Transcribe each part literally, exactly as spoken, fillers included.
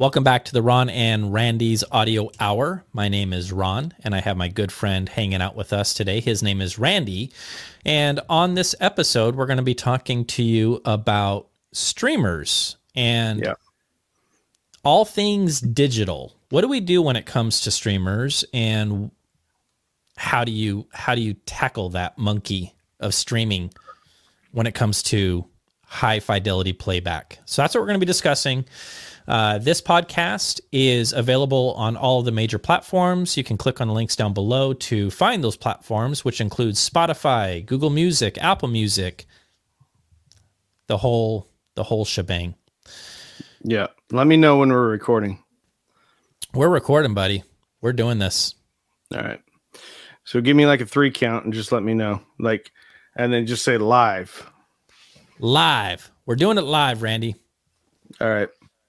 Welcome back to the Ron and Randy's Audio Hour. My name is Ron, and I have my good friend hanging out with us today. His name is Randy. And on this episode, we're going to be talking to you about streamers and yeah. all things digital. What do we do when it comes to streamers, and how do you how do you tackle that monkey of streaming when it comes to high fidelity playback? So that's what we're going to be discussing. Uh, this podcast is available on all of the major platforms. You can click on the links down below to find those platforms, which includes Spotify, Google Music, Apple Music, the whole the whole shebang. Yeah. Let me know when we're recording. We're recording, buddy. We're doing this. All right. So give me like a three count and just let me know. Like, and then just say live. Live. We're doing it live, Randy. All right.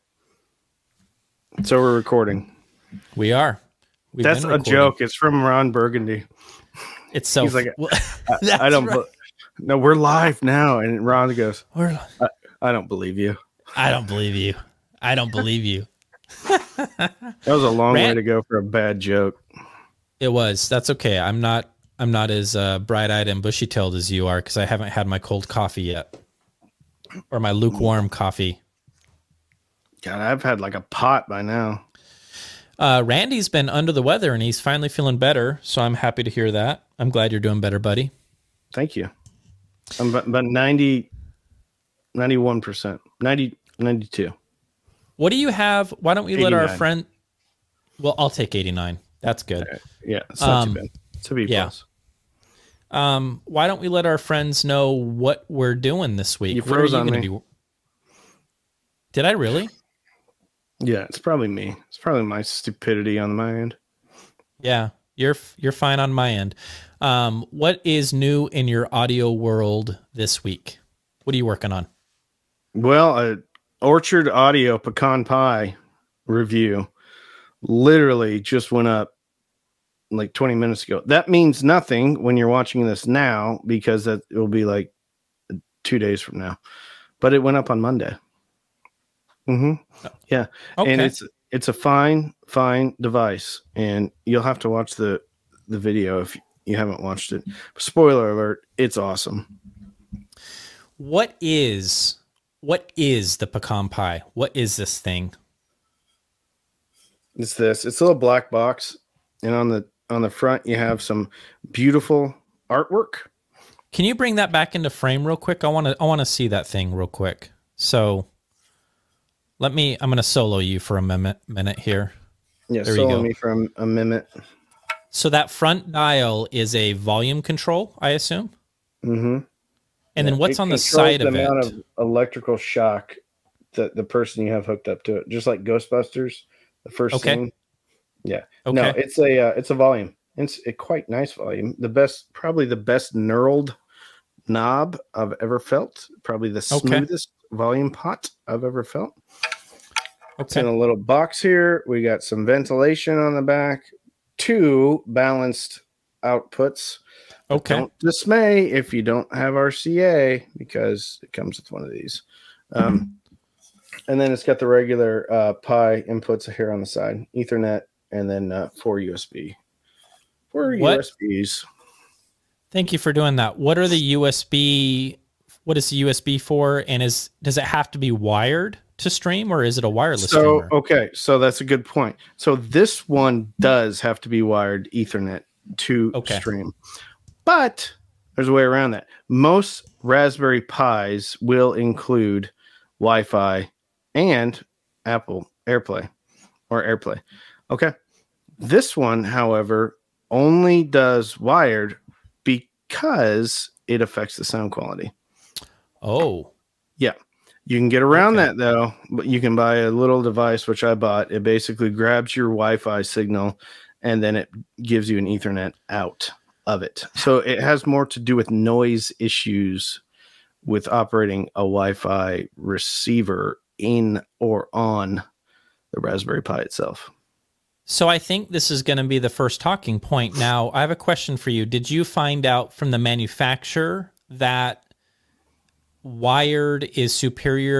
So we're recording. We are. We've That's a joke. It's from Ron Burgundy. It's so. He's like, I, I don't. Right. No, we're live now, and Ron goes, we're, I, I don't believe you. I don't believe you. I don't believe you. That was a long Rand- way to go for a bad joke. It was. That's okay. I'm not. I'm not as uh, bright-eyed and bushy-tailed as you are, because I haven't had my cold coffee yet, or my lukewarm coffee. God, I've had like a pot by now. Uh, Randy's been under the weather, and he's finally feeling better, so I'm happy to hear that. I'm glad you're doing better, buddy. Thank you. I'm about, about ninety, ninety-one percent, ninety, ninety-two. What do you have? Why don't we eighty-nine. Let our friend... Well, I'll take eighty-nine. That's good. Right. Yeah, it's not um, too bad. It's a B yeah. plus. Um, why don't we let our friends know what we're doing this week? You froze what are you on me. Be... Did I really? Yeah, it's probably me. It's probably my stupidity on my end. Yeah, you're you're fine on my end. Um, what is new in your audio world this week? What are you working on? Well, a Orchard Audio pecan pie review literally just went up like twenty minutes ago. That means nothing when you're watching this now, because that it will be like two days from now. But it went up on Monday. Mm-hmm. Yeah. Okay. And it's it's a fine, fine device. And you'll have to watch the the video if you haven't watched it. Spoiler alert, it's awesome. What is what is the pecan pie? What is this thing? It's this. It's a little black box. And on the on the front you have some beautiful artwork. Can you bring that back into frame real quick? I want to I want to see that thing real quick. So Let me, I'm going to solo you for a minute, minute here. Yeah, there solo you go. me for a, a minute. So that front dial is a volume control, I assume? Mm-hmm. And yeah, then what's on the side the of it? amount of electrical shock that the person you have hooked up to it. Just like Ghostbusters, the first okay. scene. Yeah. Okay. No, it's a, uh, it's a volume. It's a quite nice volume. The best, probably the best knurled knob I've ever felt. Probably the smoothest okay. volume pot I've ever felt. Okay. It's in a little box here. We got some ventilation on the back, two balanced outputs. Okay. Don't dismay if you don't have R C A, because it comes with one of these. Um, and then it's got the regular uh, Pi inputs here on the side, Ethernet, and then uh, four U S B. Four what? U S Bs. Thank you for doing that. What are the U S B? What is the U S B for? And is does it have to be wired to stream, or is it a wireless so, streamer? Okay, so that's a good point. So this one does have to be wired Ethernet to okay. stream. But there's a way around that. Most Raspberry Pis will include Wi-Fi and Apple AirPlay or AirPlay. Okay. This one, however, only does wired because it affects the sound quality. Oh. Yeah. You can get around okay. that, though, but you can buy a little device, which I bought. It basically grabs your Wi-Fi signal, and then it gives you an Ethernet out of it. So it has more to do with noise issues with operating a Wi-Fi receiver in or on the Raspberry Pi itself. So I think this is going to be the first talking point. Now, I have a question for you. Did you find out from the manufacturer that wired is superior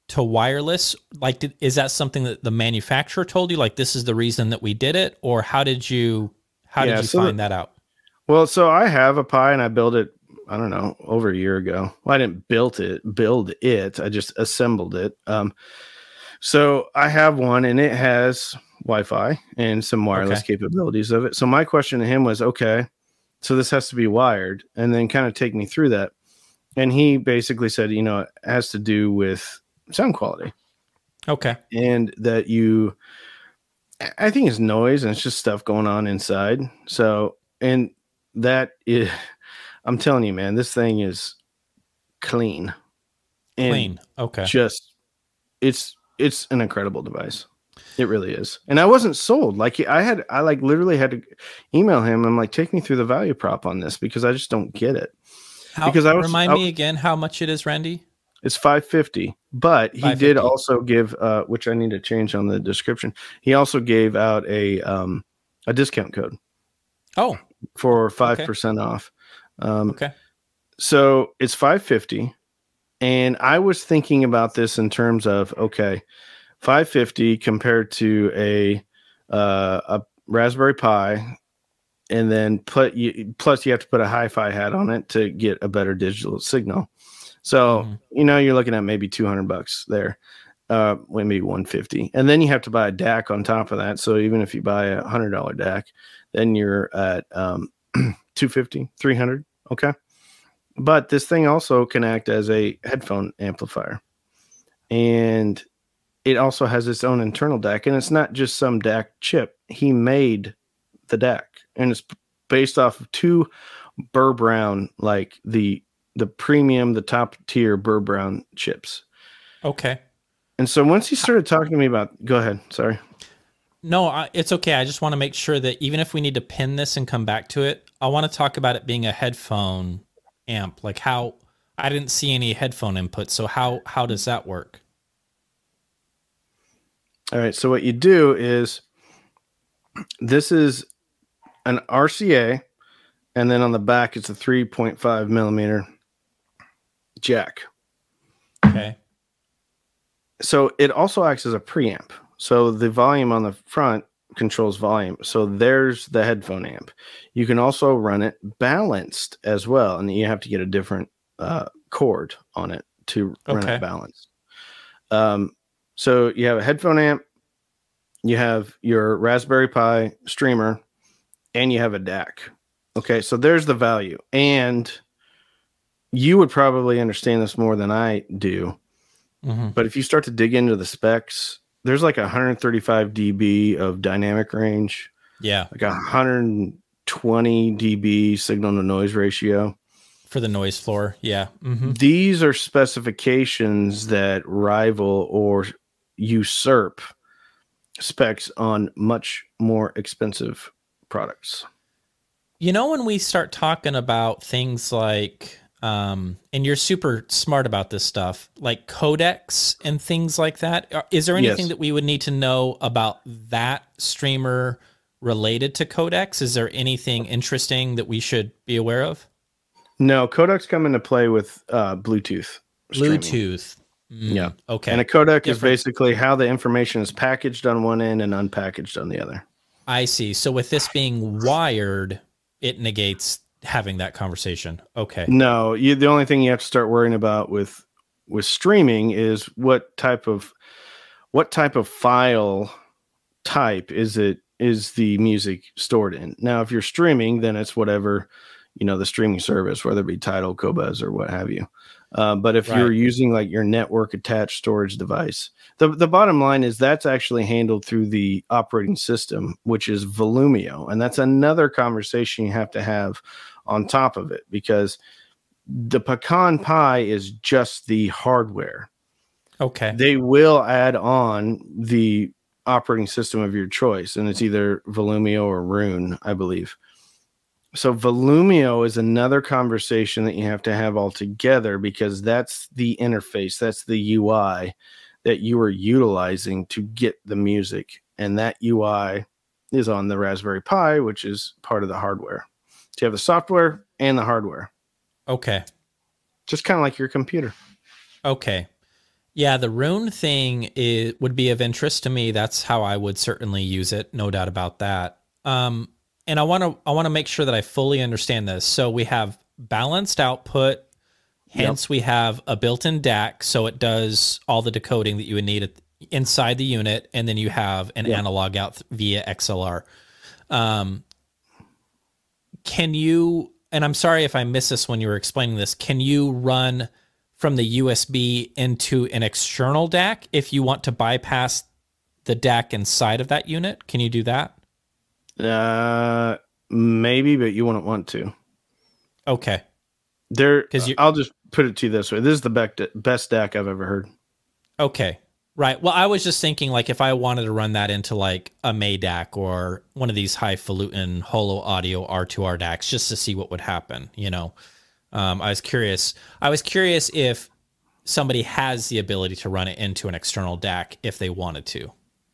to wireless? Like, did, is that something that the manufacturer told you? Like, this is the reason that we did it, or how did you how Yeah, did you so find the, that out? well, so I have a Pi and I built it, I don't know, over a year ago. Well, I didn't build it, build it. I just assembled it. Um, so I have one and it has Wi-Fi and some wireless Okay. capabilities of it. So my question to him was, okay, so this has to be wired, and then kind of take me through that. And he basically said, you know, it has to do with sound quality Okay. and that you, I think it's noise and it's just stuff going on inside. So, and that is, I'm telling you, man, this thing is clean and Clean. Okay. just, it's, it's an incredible device. It really is. And I wasn't sold. Like I had, I like literally had to email him. I'm like, take me through the value prop on this because I just don't get it. How, Because I was, remind I, me again how much it is, Randy? it's five fifty, but he five did fifty. also give, uh, which I need to change on the description. He also gave out a, um, a discount code Oh, for five percent okay. off. Um, okay. So it's five fifty. And I was thinking about this in terms of, okay, five fifty compared to a, uh, a Raspberry Pi, and then put you, plus you have to put a hi-fi hat on it to get a better digital signal. So, mm-hmm. you know, you're looking at maybe two hundred bucks there, uh, maybe one fifty. And then you have to buy a D A C on top of that. So even if you buy a one hundred dollar D A C, then you're at um, two fifty, three hundred. Okay. But this thing also can act as a headphone amplifier. And it also has its own internal D A C. And it's not just some D A C chip. He made the D A C. And it's based off of two Burr Brown, like the the premium, the top tier Burr Brown chips. Okay. And so once he started talking to me about, go ahead. Sorry. No, I, it's okay. I just want to make sure that even if we need to pin this and come back to it, I want to talk about it being a headphone amp. Like how I didn't see any headphone input. So how, how does that work? All right. So what you do is this is an R C A, and then on the back, it's a three point five millimeter jack. Okay. So it also acts as a preamp. So the volume on the front controls volume. So there's the headphone amp. You can also run it balanced as well. And you have to get a different uh, cord on it to run okay. it balanced. Um, so you have a headphone amp, you have your Raspberry Pi streamer, and you have a D A C. Okay, so there's the value. And you would probably understand this more than I do. Mm-hmm. But if you start to dig into the specs, there's like one hundred thirty-five decibels of dynamic range. Yeah. Like one hundred twenty decibel signal to noise ratio. For the noise floor. Yeah. Mm-hmm. These are specifications that rival or usurp specs on much more expensive products. You know, when we start talking about things like, um, and you're super smart about this stuff, like codecs and things like that, is there anything yes. that we would need to know about that streamer related to codecs? Is there anything interesting that we should be aware of? No, codecs come into play with uh, Bluetooth. Streaming. Bluetooth. Mm, yeah. Okay. And a codec Different. is basically how the information is packaged on one end and unpackaged on the other. I see. So with this being wired, it negates having that conversation. Okay. No, you, the only thing you have to start worrying about with with streaming is what type of what type of file type is it is the music stored in. Now, if you're streaming, then it's whatever, you know, the streaming service, whether it be Tidal, Qobuz, or what have you. Uh, but if right. you're using like your network attached storage device, the, the bottom line is that's actually handled through the operating system, which is Volumio. And that's another conversation you have to have on top of it, because the Pecan Pi is just the hardware. Okay. They will add on the operating system of your choice, and it's either Volumio or Roon, I believe. So Volumio is another conversation that you have to have all together, because that's the interface, that's the U I that you are utilizing to get the music. And that U I is on the Raspberry Pi, which is part of the hardware. So you have the software and the hardware. Okay. Just kind of like your computer. Okay. Yeah, the rune thing is, would be of interest to me. That's how I would certainly use it, no doubt about that. Um, and I want to I want to make sure that I fully understand this. So we have balanced output, Yep. hence we have a built-in D A C, so it does all the decoding that you would need at, inside the unit, and then you have an Yep. analog out via X L R. Um, can you? And I'm sorry if I missed this when you were explaining this. Can you run from the U S B into an external D A C if you want to bypass the D A C inside of that unit? Can you do that? Uh, maybe, but you wouldn't want to. Okay. There, 'Cause you- I'll just put it to you this way: this is the bec- best D A C I've ever heard. Okay. Right. Well, I was just thinking, like, if I wanted to run that into like a M A D A C or one of these highfalutin holo audio R two R D A Cs, just to see what would happen, you know. Um, I was curious. I was curious if somebody has the ability to run it into an external D A C if they wanted to.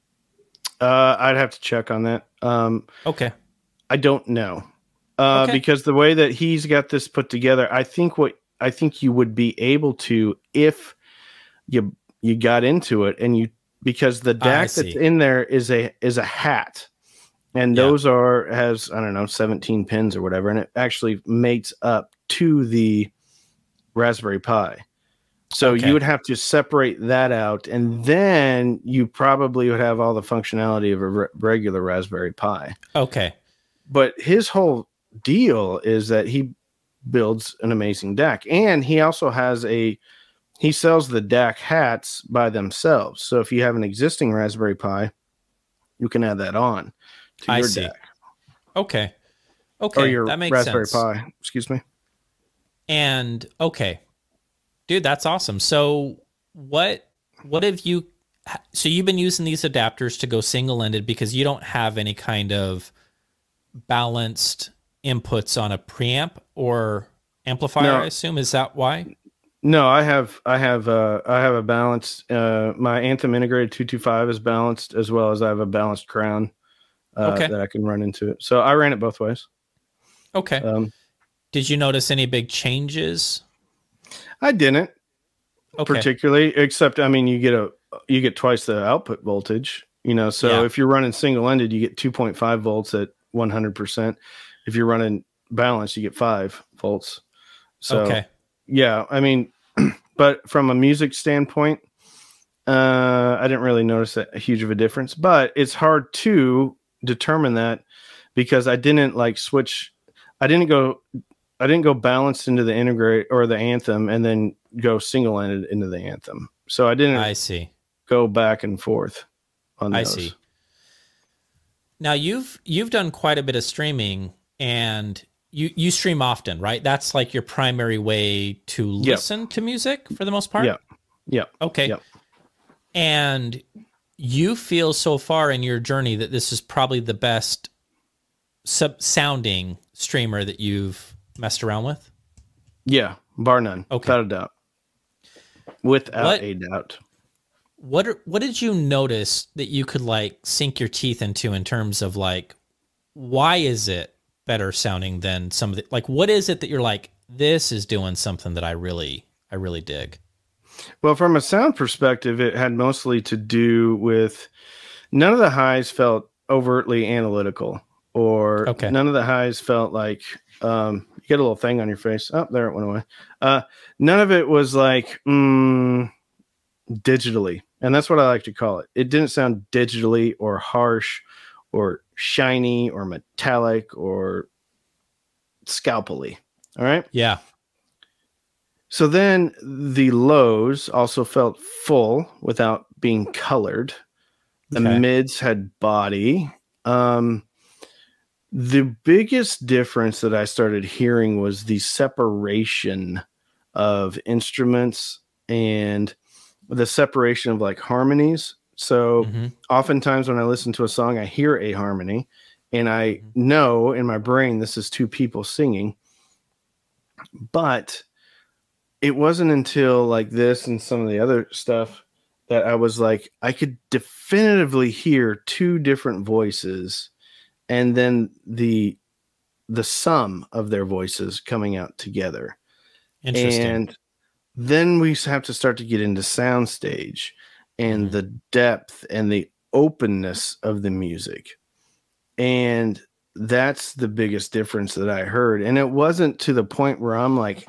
Uh, I'd have to check on that. Um, Okay. I don't know. Uh, Okay. because the way that he's got this put together, I think what I think you would be able to if you you got into it and you because the D I A C that's see. in there is a is a hat, and Yeah. those are has I don't know seventeen pins or whatever, and it actually mates up to the Raspberry Pi. So Okay. you would have to separate that out, and then you probably would have all the functionality of a re- regular Raspberry Pi. Okay. But his whole deal is that he builds an amazing D A C, and he also has a he sells the D A C hats by themselves. So if you have an existing Raspberry Pi, you can add that on to I your see. D A C Okay. Okay. or your That makes Raspberry sense. Pi. Excuse me. And okay. Dude, that's awesome. So what what have you so you've been using these adapters to go single-ended because you don't have any kind of balanced inputs on a preamp or amplifier, No. I assume. Is that why? No, I have I have uh I have a balanced uh my Anthem integrated two twenty-five is balanced as well as I have a balanced crown uh Okay. that I can run into it. So I ran it both ways. Okay. Um Did you notice any big changes? I didn't Okay. particularly, except I mean you get a you get twice the output voltage, you know. So Yeah. if you're running single-ended, you get two point five volts at one hundred percent. If you're running balanced, you get five volts. So Okay. yeah, I mean, but from a music standpoint, uh, I didn't really notice a, a huge of a difference. But it's hard to determine that because I didn't like switch. I didn't go. I didn't go balanced into the integrate or the Anthem and then go single-ended into the Anthem. So I didn't I see. go back and forth on I those. see. Now you've you've done quite a bit of streaming and you you stream often, right? That's like your primary way to listen to music for the most part? Yeah. Yeah. Okay. Yep. And you feel so far in your journey that this is probably the best sub sounding streamer that you've messed around with? Yeah. Bar none. Okay. Without a doubt. Without What- a doubt. What are- what did you notice that you could like sink your teeth into in terms of like why is it better sounding than some of the like what is it that you're like this is doing something that I really I really dig? Well, from a sound perspective, it had mostly to do with none of the highs felt overtly analytical, or Okay. none of the highs felt like um, you get a little thing on your face. Oh, there it went away. Uh, none of it was like mm, digitally, and that's what I like to call it. It didn't sound digitally or harsh or shiny or metallic or scalpely. All right. Yeah. So then the lows also felt full without being colored. The Okay. mids had body. Um, the biggest difference that I started hearing was the separation of instruments and the separation of like harmonies. So Mhm. oftentimes when I listen to a song, I hear a harmony and I Mhm. know in my brain this is two people singing. But it wasn't until like this and some of the other stuff that I was like, I could definitively hear two different voices and then the the sum of their voices coming out together. Interesting. And then we have to start to get into soundstage and Mhm. the depth and the openness of the music. And that's the biggest difference that I heard. And it wasn't to the point where I'm like,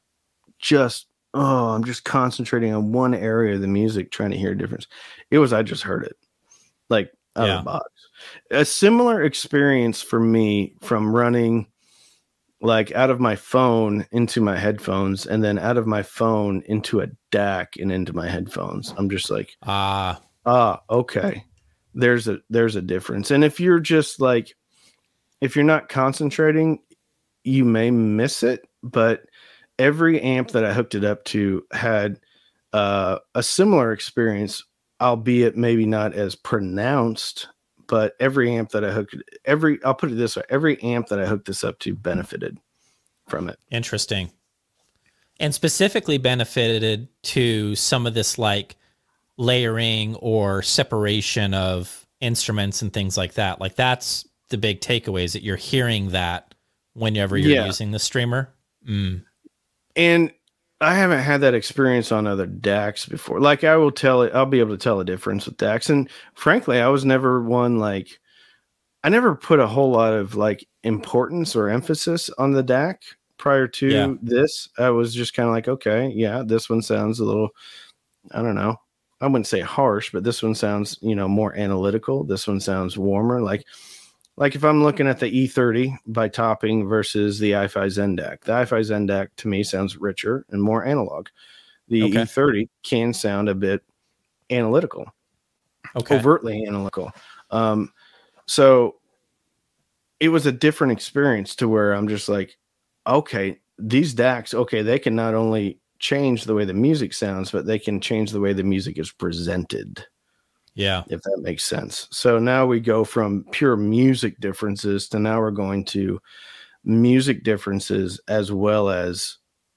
just, oh, I'm just concentrating on one area of the music, trying to hear a difference. It was, I just heard it like out Yeah. of the box. A similar experience for me from running like out of my phone into my headphones and then out of my phone into a D A C and into my headphones. I'm just like, Ah, ah, okay. There's a there's a difference. And if you're just like if you're not concentrating, you may miss it, but every amp that I hooked it up to had uh, a similar experience, albeit maybe not as pronounced, but every amp that I hooked every I'll put it this way, every amp that I hooked this up to benefited from it. interesting. And specifically benefited to some of this like layering or separation of instruments and things like that. Like that's the big takeaways that you're hearing that whenever you're Yeah. using the streamer. Mm. And I haven't had that experience on other D A Cs before. Like I will tell it, I'll be able to tell a difference with D A Cs. And frankly, I was never one like I never put a whole lot of like importance or emphasis on the D A C prior to Yeah. this. I was just kind of like, okay, yeah, this one sounds a little, I don't know. I wouldn't say harsh, but this one sounds, you know, more analytical. This one sounds warmer. Like, like if I'm looking at the E thirty by Topping versus the iFi Zen D A C, the iFi Zen D A C to me sounds richer and more analog. The Okay. E thirty can sound a bit analytical, Okay. overtly analytical. Um, so it was a different experience to where I'm just like, okay, these D A Cs, okay, they can not only change the way the music sounds, but they can change the way the music is presented. Yeah. If that makes sense. So now we go from pure music differences to now we're going to music differences as well as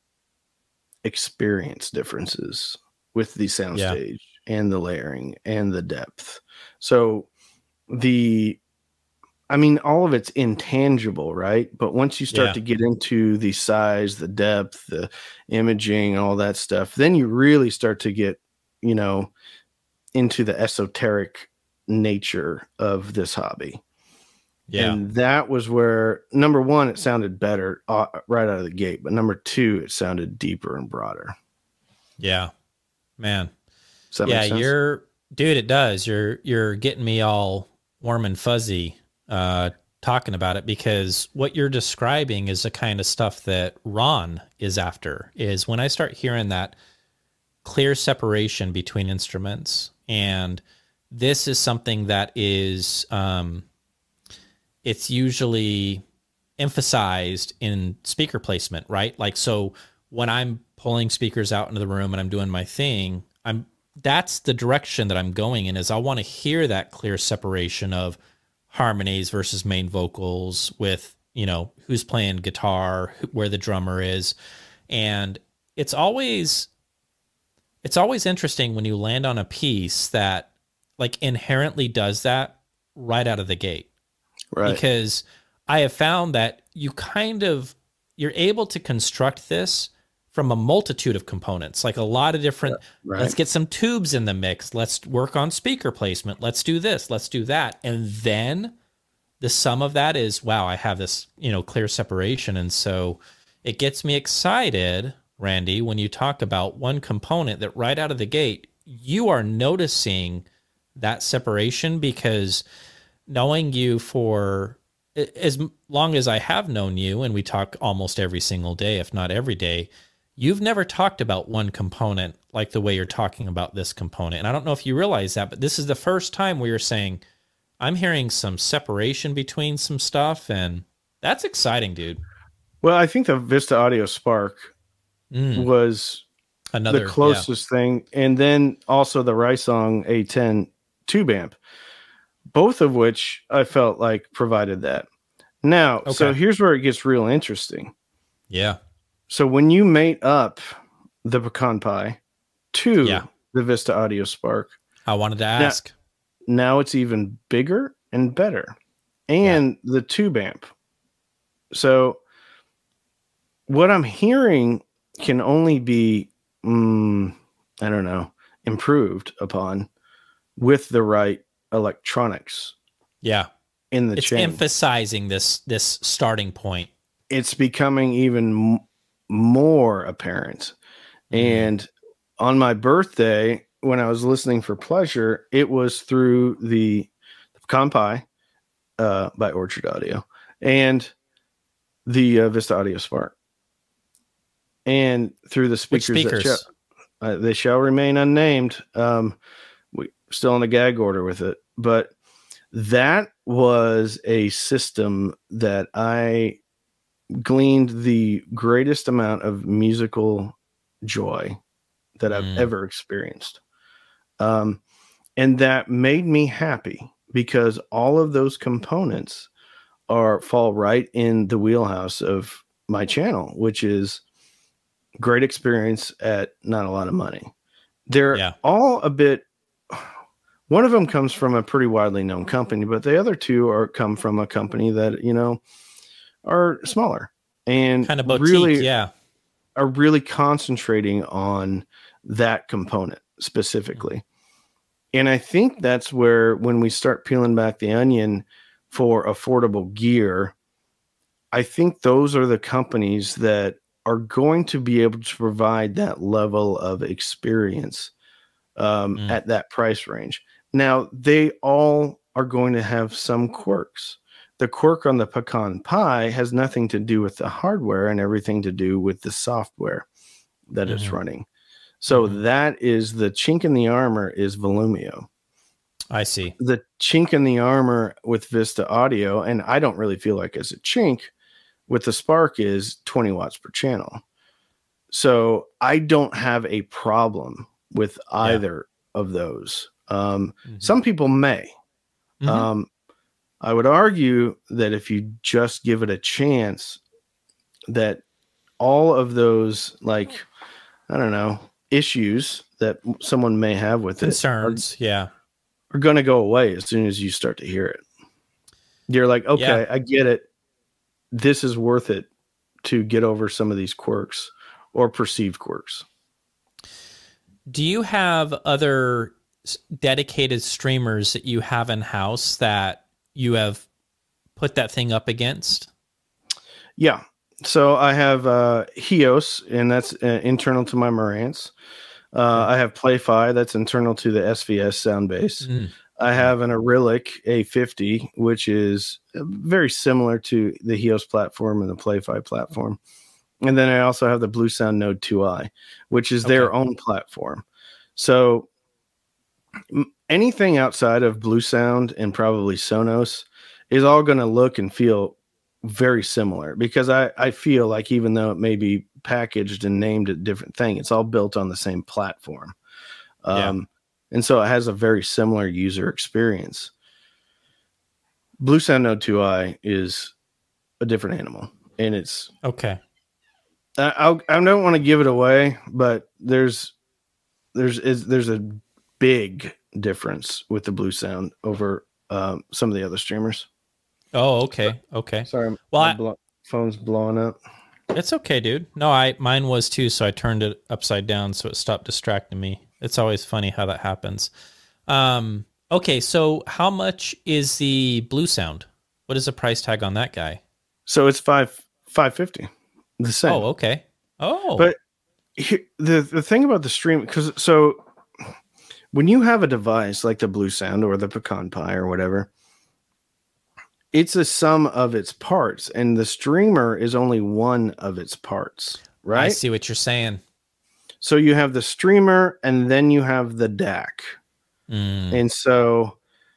experience differences with the soundstage yeah. and the layering and the depth. So the, I mean, all of it's intangible, right? But once you start yeah. to get into the size, the depth, the imaging, all that stuff, then you really start to get, you know, into the esoteric nature of this hobby. Yeah. And that was where, number one, it sounded better uh, right out of the gate. But number two, it sounded deeper and broader. Yeah, man. Does that yeah, make sense? you're, dude, it does. You're, you're getting me all warm and fuzzy uh, talking about it, because what you're describing is the kind of stuff that Ron is after. Is when I start hearing that clear separation between instruments. And this is something that is, um, it's usually emphasized in speaker placement, right? Like, so when I'm pulling speakers out into the room and I'm doing my thing, I'm, that's the direction that I'm going in, is I want to hear that clear separation of harmonies versus main vocals with, you know, who's playing guitar, where the drummer is. And it's always, it's always interesting when you land on a piece that like inherently does that right out of the gate. Right. Because I have found that you kind of, you're able to construct this from a multitude of components, like a lot of different, right. let's get some tubes in the mix. Let's work on speaker placement. Let's do this. Let's do that. And then the sum of that is, wow, I have this, you know, clear separation. And so it gets me excited, Randy, when you talk about one component that right out of the gate, you are noticing that separation, because knowing you for as long as I have known you, and we talk almost every single day, if not every day, you've never talked about one component like the way you're talking about this component. And I don't know if you realize that, but this is the first time where you're saying, I'm hearing some separation between some stuff, and that's exciting, dude. Well, I think the Vista Audio Spark mm. was another the closest yeah. thing. And then also the Rysong A ten tube amp, both of which I felt like provided that. Now, okay. so here's where it gets real interesting. Yeah. So when you mate up the Pecan Pi to yeah. the Vista Audio Spark, I wanted to ask. Now, now it's even bigger and better. And yeah. the tube amp. So what I'm hearing can only be mm, I don't know, improved upon with the right electronics. Yeah. In the It's chain. emphasizing this this starting point. It's becoming even m- more apparent. Mm. And on my birthday, when I was listening for pleasure, it was through the Pecan Pie uh, by Orchard Audio and the uh, Vista Audio Spark. And through the speakers, Which speakers? that shall, uh, they shall remain unnamed. Um, we still in a gag order with it, but that was a system that I gleaned the greatest amount of musical joy that I've mm. ever experienced. Um, and that made me happy because all of those components are fall right in the wheelhouse of my channel, which is great experience at not a lot of money. They're yeah. all a bit, one of them comes from a pretty widely known company, but the other two are come from a company that, you know, are smaller and kind of boutique, really yeah. are really concentrating on that component specifically. Mm-hmm. And I think that's where, when we start peeling back the onion for affordable gear, I think those are the companies that are going to be able to provide that level of experience um, mm. at that price range. Now, they all are going to have some quirks. The quirk on the Pecan Pie has nothing to do with the hardware and everything to do with the software that mm-hmm. it's running. So mm-hmm. that is the chink in the armor is Volumio. I see. The chink in the armor with Vista Audio, and I don't really feel like it's a chink, with the Spark is twenty watts per channel. So I don't have a problem with either yeah. of those. Um, mm-hmm. Some people may. Mm-hmm. Um, I would argue that if you just give it a chance, that all of those, like, I don't know, issues that someone may have with Concerns, it are, yeah, are going to go away as soon as you start to hear it. You're like, okay, yeah. I get it. This is worth it to get over some of these quirks or perceived quirks. Do you have other dedicated streamers that you have in house that you have put that thing up against? Yeah. So I have uh, Hios, and that's uh, internal to my Marantz. Uh, okay. I have Play-Fi, that's internal to the S V S sound base. Mm. I have an Arylic A fifty, which is very similar to the Hios platform and the Play-Fi platform. And then I also have the Bluesound Node two i, which is okay. their own platform. So anything outside of Bluesound and probably Sonos is all going to look and feel very similar, because I, I feel like even though it may be packaged and named a different thing, it's all built on the same platform. Um, yeah. And so it has a very similar user experience. Bluesound Node two i is a different animal, and it's okay. I I'll, I don't want to give it away, but there's there's is there's a big difference with the Bluesound over um, some of the other streamers. Oh, okay, okay. Sorry, well, my I, blo- phone's blowing up. It's okay, dude. No, I mine was too, so I turned it upside down so it stopped distracting me. It's always funny how that happens. Um, okay, so how much is the Bluesound? What is the price tag on that guy? So it's five five fifty. The same. Oh, okay. Oh, but he, the the thing about the stream, because so when you have a device like the Bluesound or the Pecan Pie or whatever, it's a sum of its parts, and the streamer is only one of its parts, right? I see what you're saying. So you have the streamer, and then you have the D A C. Mm. And so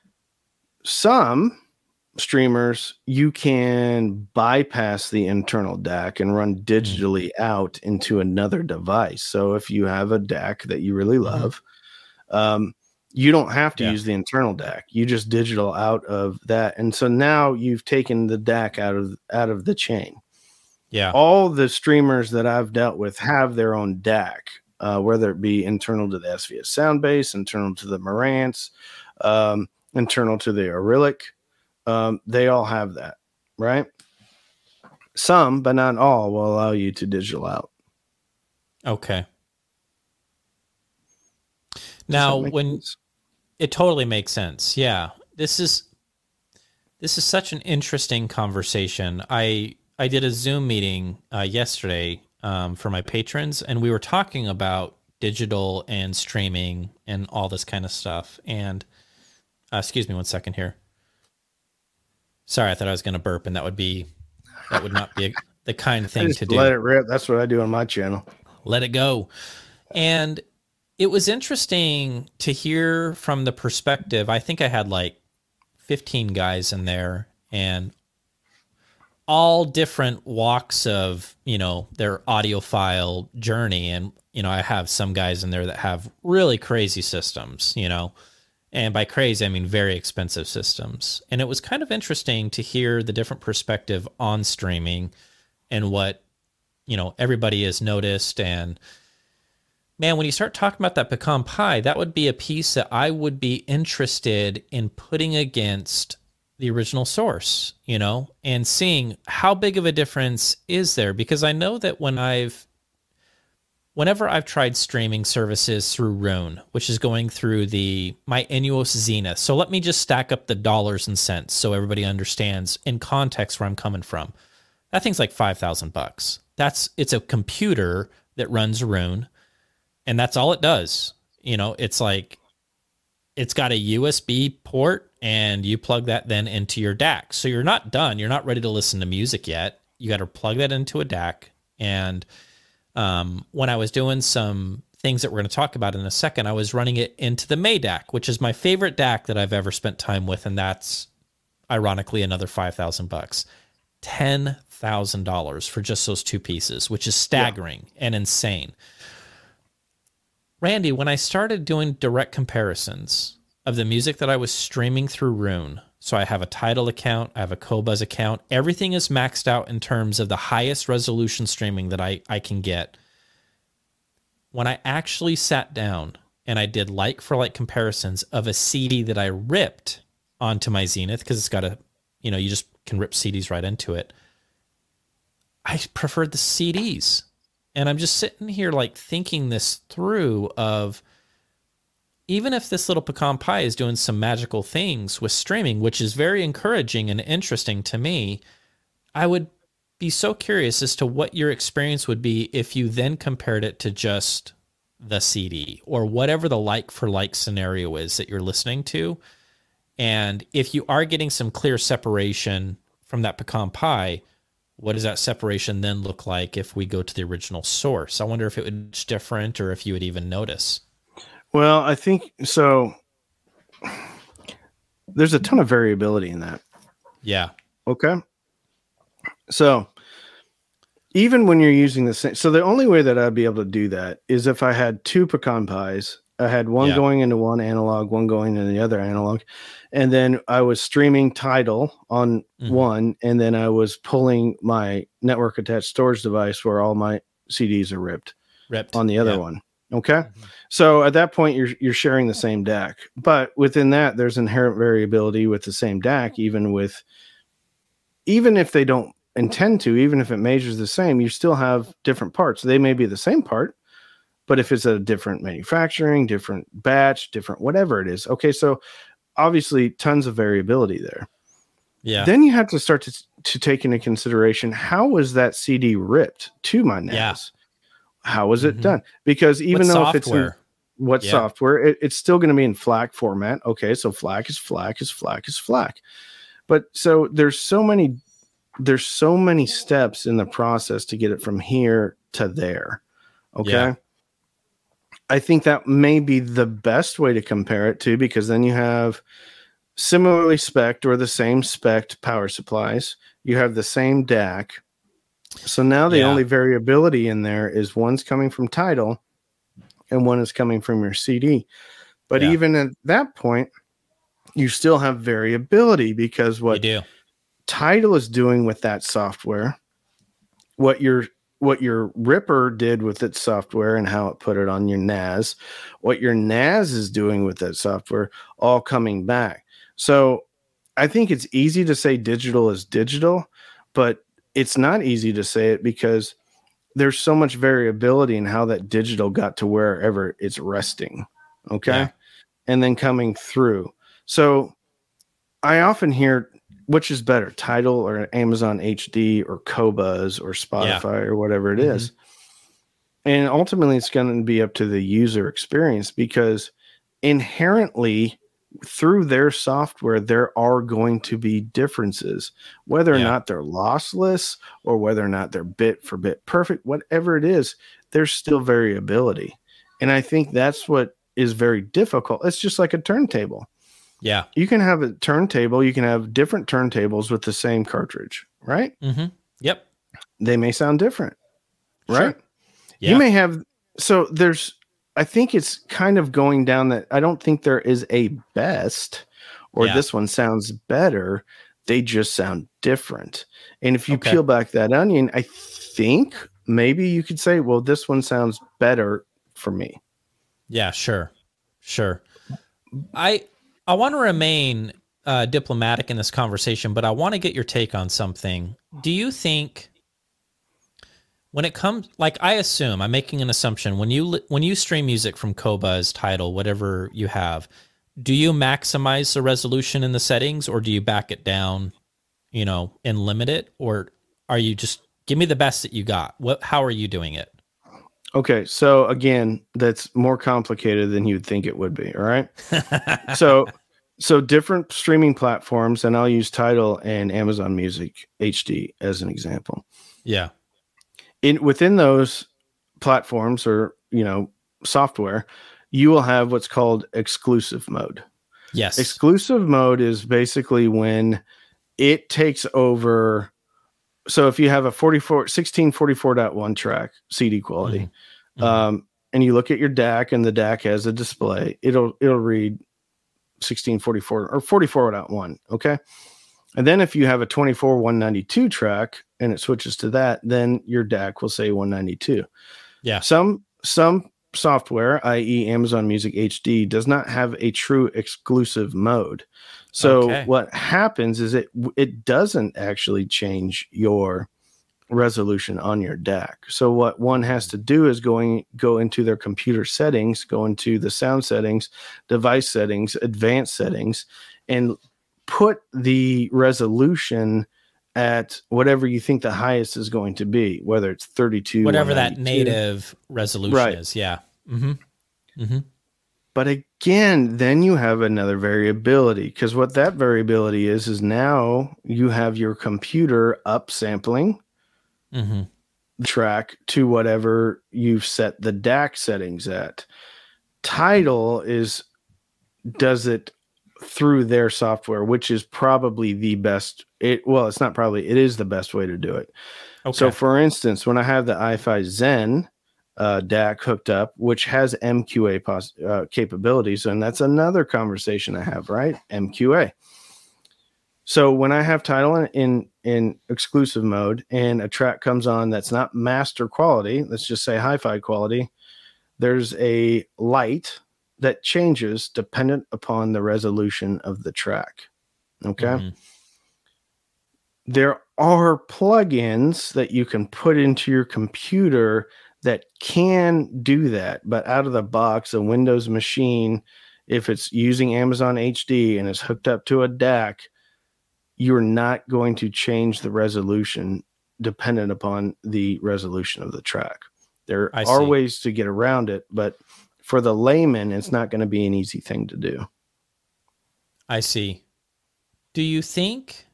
some streamers, you can bypass the internal D A C and run digitally mm. out into another device. So if you have a D A C that you really love, mm-hmm. um, you don't have to yeah. use the internal D A C. You just digital out of that. And so now you've taken the D A C out of out of the chain. Yeah. All the streamers that I've dealt with have their own D A C, uh, whether it be internal to the S V S Soundbase, internal to the Marantz, um, internal to the Arylic. Um, they all have that, right? Some, but not all, will allow you to digital out. Okay. Now, when sense? It totally makes sense. Yeah. This is this is such an interesting conversation. I I did a Zoom meeting uh, yesterday um, for my patrons, and we were talking about digital and streaming and all this kind of stuff. And uh, excuse me one second here. Sorry, I thought I was going to burp, and that would be that would not be a, the kind thing to do. Let it rip. That's what I do on my channel. Let it go. And it was interesting to hear from the perspective. I think I had like fifteen guys in there, and all different walks of, you know, their audiophile journey. And, you know, I have some guys in there that have really crazy systems, you know, and by crazy, I mean very expensive systems. And it was kind of interesting to hear the different perspective on streaming and what, you know, everybody has noticed. And man, when you start talking about that pecan pie, that would be a piece that I would be interested in putting against the original source, you know, and seeing how big of a difference is there. Because I know that when I've, whenever I've tried streaming services through Roon, which is going through the, my Inuos Zenith. So let me just stack up the dollars and cents so everybody understands in context where I'm coming from. That thing's like five thousand bucks. That's, it's a computer that runs Roon, and that's all it does. You know, it's like, it's got a U S B port, and you plug that then into your D A C. So you're not done. You're not ready to listen to music yet. You got to plug that into a D A C. And um, when I was doing some things that we're going to talk about in a second, I was running it into the May D A C, which is my favorite D A C that I've ever spent time with. And that's ironically another five thousand bucks, ten thousand dollars for just those two pieces, which is staggering yeah. and insane. Randy, when I started doing direct comparisons of the music that I was streaming through Roon, so I have a Tidal account, I have a Qobuz account, everything is maxed out in terms of the highest resolution streaming that I, I can get. When I actually sat down and I did like for like comparisons of a C D that I ripped onto my Zenith, because it's got a, you know, you just can rip C Ds right into it, I preferred the C Ds. And I'm just sitting here like thinking this through of, even if this little pecan pie is doing some magical things with streaming, which is very encouraging and interesting to me, I would be so curious as to what your experience would be if you then compared it to just the C D or whatever the like for like scenario is that you're listening to. And if you are getting some clear separation from that pecan pie, what does that separation then look like if we go to the original source? I wonder if it would be different or if you would even notice. Well, I think so. There's a ton of variability in that. Yeah. Okay. So even when you're using the same, so the only way that I'd be able to do that is if I had two pecan pies. I had one yeah. going into one analog, one going into the other analog. And then I was streaming Tidal on mm-hmm. one, and then I was pulling my network attached storage device where all my C Ds are ripped, ripped. on the other yeah. one. Okay. Mm-hmm. So at that point you're, you're sharing the same D A C, but within that, there's inherent variability with the same D A C, even with, even if they don't intend to, even if it measures the same, you still have different parts. They may be the same part, but if it's a different manufacturing, different batch, different whatever it is. Okay, so obviously tons of variability there. Yeah. Then you have to start to, to take into consideration, how was that C D ripped to my N A S? Yeah. How was it mm-hmm. done? Because even what though software? if it's in what yeah. software, it, it's still going to be in FLAC format. Okay, so FLAC is FLAC is FLAC is FLAC. But so there's so many there's so many steps in the process to get it from here to there. Okay. Yeah. I think that may be the best way to compare it to, because then you have similarly spec'd or the same spec'd power supplies. You have the same D A C. So now the yeah. only variability in there is one's coming from Tidal and one is coming from your C D. But yeah. even at that point, you still have variability, because what you do. Tidal is doing with that software, what your what your Ripper did with its software and how it put it on your N A S, what your N A S is doing with that software, all coming back. So I think it's easy to say digital is digital, but it's not easy to say it because there's so much variability in how that digital got to wherever it's resting. Okay. Yeah. And then coming through. So I often hear, which is better, Tidal or Amazon H D or Qobuz or Spotify yeah. or whatever it mm-hmm. is. And ultimately, it's going to be up to the user experience, because inherently through their software, there are going to be differences, whether or yeah. not they're lossless or whether or not they're bit for bit perfect, whatever it is, there's still variability. And I think that's what is very difficult. It's just like a turntable. Yeah. You can have a turntable. You can have different turntables with the same cartridge, right? Mm-hmm. Yep. They may sound different, right? Sure. Yeah. You may have, so there's, I think it's kind of going down that I don't think there is a best or yeah. this one sounds better. They just sound different. And if you okay. peel back that onion, I think maybe you could say, well, this one sounds better for me. Yeah, sure. Sure. I, I want to remain uh, diplomatic in this conversation, but I want to get your take on something. Do you think when it comes, like I assume, I'm making an assumption, when you when you stream music from Qobuz, Tidal, whatever you have, do you maximize the resolution in the settings, or do you back it down, you know, and limit it, or are you just give me the best that you got? What? How are you doing it? Okay, so again, that's more complicated than you'd think it would be. All right, so so different streaming platforms, and I'll use Tidal and Amazon Music H D as an example. Yeah. In within those platforms, or you know, software, you will have what's called exclusive mode. Yes. Exclusive mode is basically when it takes over. So if you have a forty-four, sixteen forty-four point one track C D quality, mm-hmm. um, and you look at your D A C and the D A C has a display, it'll it'll read sixteen forty-four or forty-four point one. Okay. And then if you have a twenty-four one ninety-two track and it switches to that, then your D A C will say one ninety-two. Yeah. Some some software, that is. Amazon Music H D, does not have a true exclusive mode. So okay. what happens is it it doesn't actually change your resolution on your D A C. So what one has to do is going go into their computer settings, go into the sound settings, device settings, advanced settings, and put the resolution at whatever you think the highest is going to be, whether it's thirty-two, whatever that native resolution right. is. Yeah. Mm-hmm. Mm-hmm. But again, then you have another variability, because what that variability is, is now you have your computer upsampling mm-hmm. the track to whatever you've set the D A C settings at. Tidal is does it through their software, which is probably the best. It well, it's not probably, it is the best way to do it. Okay. So for instance, when I have the iFi Zen uh, D A C hooked up, which has M Q A pos- uh, capabilities, and that's another conversation I have, right? M Q A. So when I have Tidal in, in in exclusive mode and a track comes on that's not master quality, let's just say hi-fi quality, there's a light that changes dependent upon the resolution of the track. Okay. Mm-hmm. There are plugins that you can put into your computer that can do that, but out of the box, a Windows machine, if it's using Amazon H D and it's hooked up to a D A C, you're not going to change the resolution dependent upon the resolution of the track. There I are see. ways to get around it, but for the layman, it's not going to be an easy thing to do. I see. Do you think,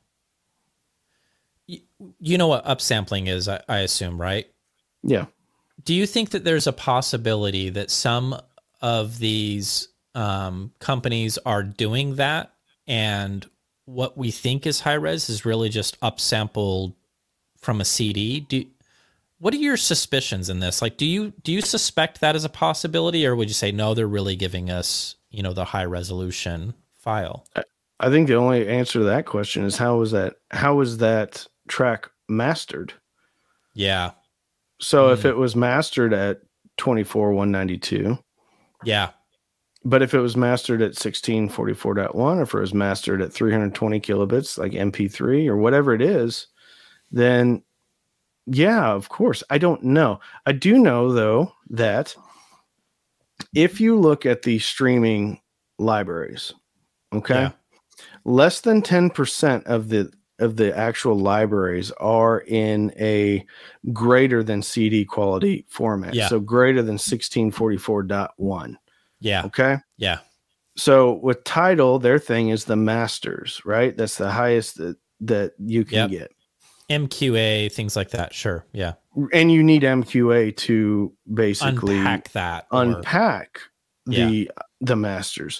you, you know what upsampling is, I, I assume, right? Yeah. Do you think that there's a possibility that some of these um, companies are doing that, and what we think is high res is really just upsampled from a C D? Do What are your suspicions in this? Like, do you do you suspect that as a possibility, or would you say no, they're really giving us, you know, the high resolution file? I think the only answer to that question is how was that how was that track mastered? Yeah. So mm. if it was mastered at twenty-four one ninety-two, yeah. But if it was mastered at sixteen forty-four point one, or if it was mastered at three hundred twenty kilobits, like M P three or whatever it is, then yeah, of course. I don't know. I do know, though, that if you look at the streaming libraries, okay, Yeah. less than ten percent of the of the actual libraries are in a greater than C D quality format. Yeah. So greater than sixteen forty-four point one. Yeah. Okay. Yeah. So with Tidal, their thing is the masters, right? That's the highest that, that you can Yep. get. M Q A, things like that. Sure. Yeah. And you need M Q A to basically Unpack that. or- unpack the Yeah. the masters.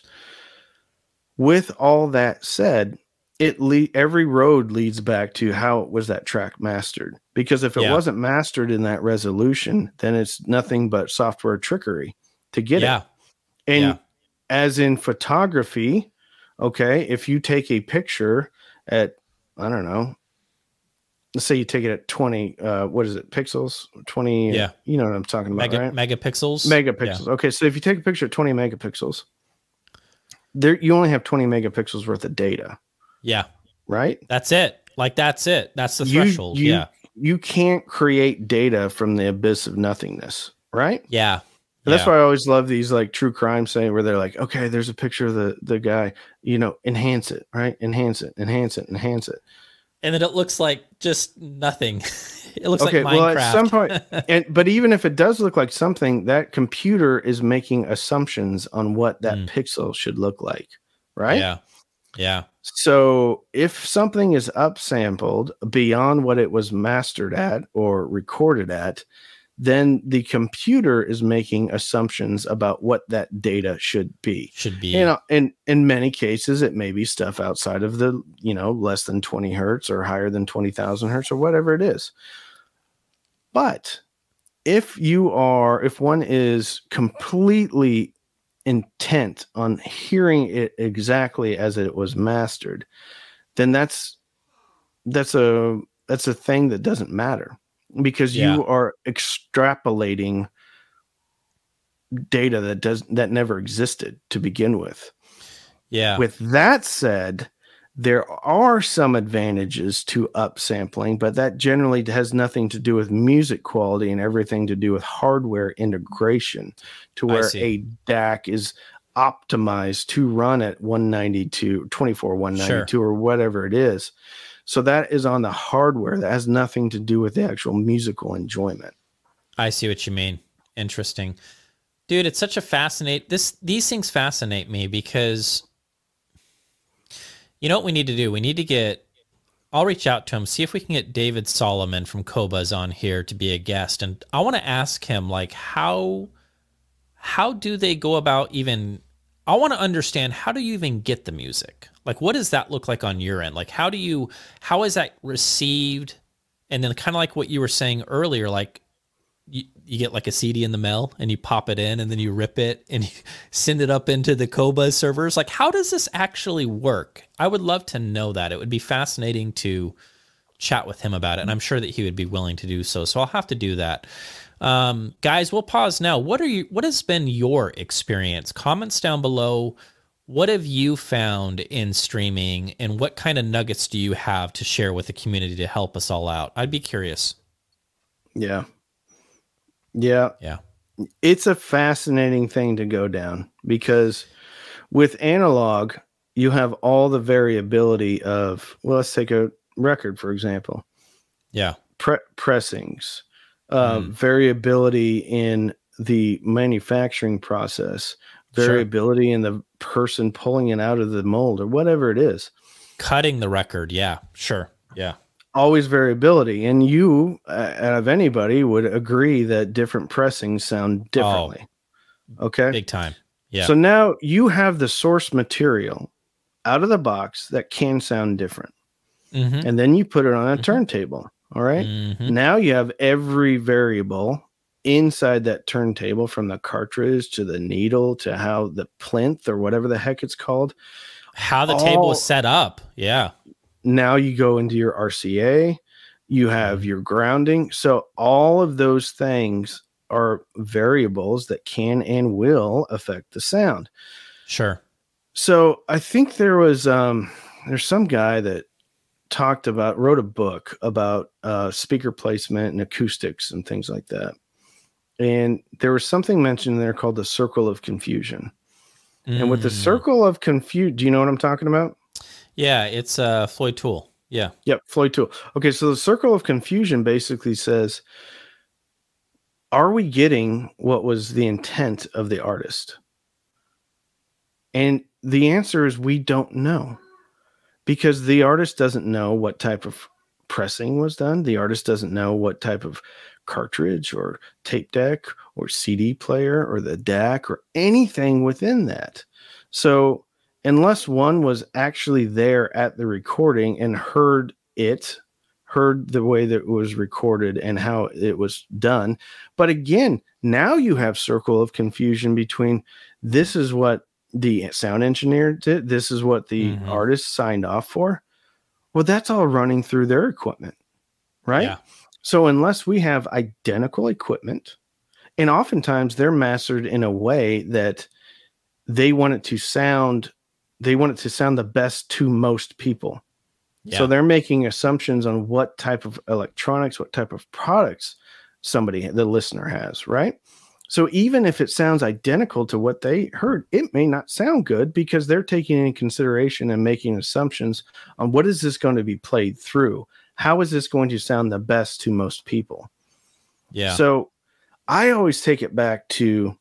With all that said, it le- every road leads back to how was that track mastered? Because if it Yeah. wasn't mastered in that resolution, then it's nothing but software trickery to get Yeah. it. And Yeah. as in photography, okay, if you take a picture at, I don't know, let's say you take it at twenty, uh, what is it, pixels? twenty, Yeah. you know what I'm talking about, Mega, right? megapixels. Megapixels. Okay, so if you take a picture at twenty megapixels, there you only have twenty megapixels worth of data, Yeah. right? That's it. Like, that's it. That's the You- threshold. you- yeah. You can't create data from the abyss of nothingness, right? Yeah. And that's Yeah. why I always love these like true crime saying where they're like, okay, there's a picture of the the guy, you know, enhance it, right? Enhance it, enhance it, enhance it. And then it looks like just nothing. It looks Okay, like Minecraft. well, at some point, and but even if it does look like something, that computer is making assumptions on what that Mm. pixel should look like, right? Yeah. Yeah. So if something is upsampled beyond what it was mastered at or recorded at, then the computer is making assumptions about what that data should be. Should be. You know, and in many cases, it may be stuff outside of the, you know, less than twenty hertz or higher than twenty thousand hertz or whatever it is. But if you are, if one is completely intent on hearing it exactly as it was mastered, then that's that's a that's a thing that doesn't matter, because Yeah. you are extrapolating data that does that never existed to begin with. Yeah. With that said, there are some advantages to upsampling, but that generally has nothing to do with music quality and everything to do with hardware integration, to I where see. a D A C is optimized to run at one ninety-two, twenty-four one ninety-two or whatever it is. So that is on the hardware. That has nothing to do with the actual musical enjoyment. I see what you mean. Interesting. Dude, it's such a fascinate this these things fascinate me because you know what we need to do? We need to get I'll reach out to him, see if we can get David Solomon from Qobuz on here to be a guest. And I want to ask him, like, how how do they go about even I want to understand, how do you even get the music? Like, what does that look like on your end? Like, how do you how is that received? And then kind of like what you were saying earlier, like you, you get like a C D in the mail and you pop it in and then you rip it and you send it up into the Qobuz servers. Like, how does this actually work? I would love to know that. It would be fascinating to chat with him about it. And I'm sure that he would be willing to do so. So I'll have to do that. Um, guys, we'll pause now. What are you, what has been your experience? Comments down below. What have you found in streaming, and what kind of nuggets do you have to share with the community to help us all out? I'd be curious. Yeah. Yeah. Yeah. It's a fascinating thing to go down, because with analog, you have all the variability of, well, let's take a record, for example. Yeah. Pre- pressings, uh, Mm. variability in the manufacturing process, Sure. variability in the person pulling it out of the mold or whatever it is. Cutting the record. Yeah, sure. Yeah. Always variability. And you, uh, out of anybody, would agree that different pressings sound differently. Okay. Big time. Yeah. So now you have the source material out of the box that can sound different. Mhm. And then you put it on a Mhm. turntable. All right. Mhm. Now you have every variable inside that turntable, from the cartridge to the needle to how the plinth or whatever the heck it's called. How the table all- is set up. Yeah. Now you go into your R C A, you have your grounding. So all of those things are variables that can and will affect the sound. Sure. So I think there was um there's some guy that talked about wrote a book about uh speaker placement and acoustics and things like that. And there was something mentioned there called the circle of confusion. Mm. And with the circle of confusion, do you know what I'm talking about? Yeah, it's uh, Floyd Toole. Yeah. Yep, Floyd Toole. Okay, so the circle of confusion basically says, are we getting what was the intent of the artist? And the answer is we don't know, because the artist doesn't know what type of pressing was done. The artist doesn't know what type of cartridge or tape deck or C D player or the D A C or anything within that. So unless one was actually there at the recording and heard it, heard the way that it was recorded and how it was done. But again, now you have circle of confusion between this is what the sound engineer did, this is what the mm-hmm. artist signed off for. Well, that's all running through their equipment, right? Yeah. So unless we have identical equipment, and oftentimes they're mastered in a way that they want it to sound, they want it to sound the best to most people. Yeah. So they're making assumptions on what type of electronics, what type of products somebody, the listener has, right? So even if it sounds identical to what they heard, it may not sound good because they're taking into consideration and making assumptions on what is this going to be played through? How is this going to sound the best to most people? Yeah. So I always take it back to,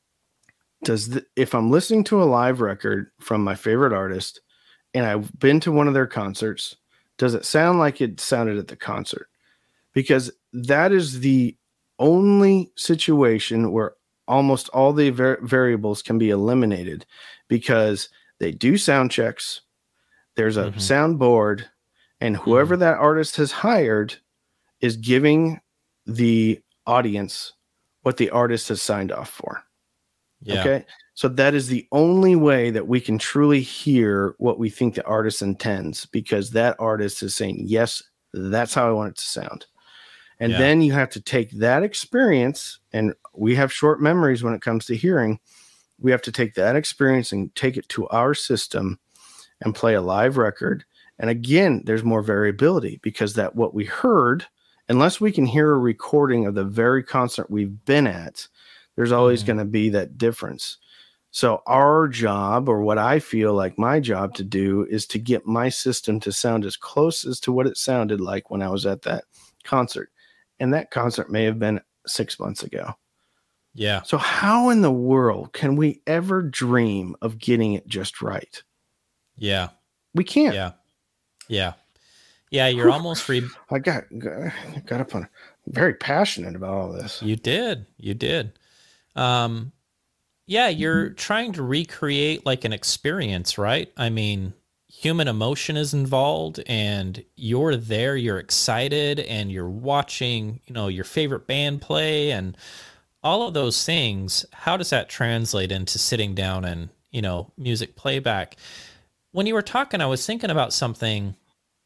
does the, if I'm listening to a live record from my favorite artist and I've been to one of their concerts, does it sound like it sounded at the concert? Because that is the only situation where almost all the var- variables can be eliminated, because they do sound checks. There's a mm-hmm. sound board, and whoever mm-hmm. that artist has hired is giving the audience what the artist has signed off for. Yeah. Okay. So that is the only way that we can truly hear what we think the artist intends, because that artist is saying, yes, that's how I want it to sound. And yeah. then you have to take that experience, and we have short memories when it comes to hearing. We have to take that experience and take it to our system and play a live record. And again, there's more variability, because that what we heard, unless we can hear a recording of the very concert we've been at, there's always mm-hmm. going to be that difference. So our job, or what I feel like my job to do, is to get my system to sound as close as to what it sounded like when I was at that concert. And that concert may have been six months ago. Yeah. So how in the world can we ever dream of getting it just right? Yeah. We can't. Yeah. Yeah. Yeah. You're almost re- I got, got, got up on, I'm very passionate about all this. You did. You did. Um, yeah. You're mm-hmm. trying to recreate like an experience, right? I mean, human emotion is involved, and you're there, you're excited, and you're watching, you know, your favorite band play and all of those things. How does that translate into sitting down and, you know, music playback? When you were talking, I was thinking about something.